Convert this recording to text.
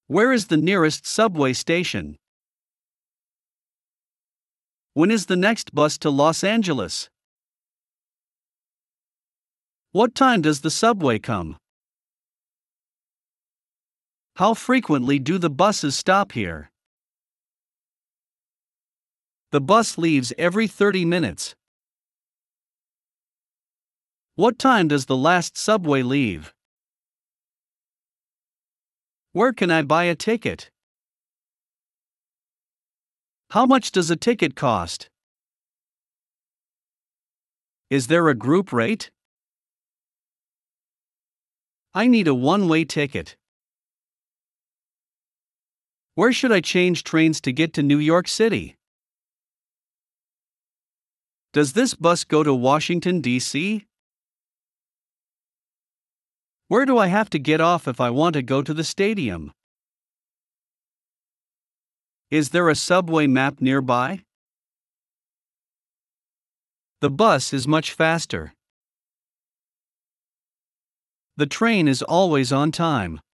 Where is the nearest subway station? When is the next bus to Los Angeles? What time does the subway come? How frequently do the buses stop here? The bus leaves every 30 minutes. What time does the last subway leave? Where can I buy a ticket? How much does a ticket cost? Is there a group rate? I need a one-way ticket. Where should I change trains to get to New York City? Does this bus go to Washington, D.C.? Where do I have to get off if I want to go to the stadium? Is there a subway map nearby? The bus is much faster. The train is always on time.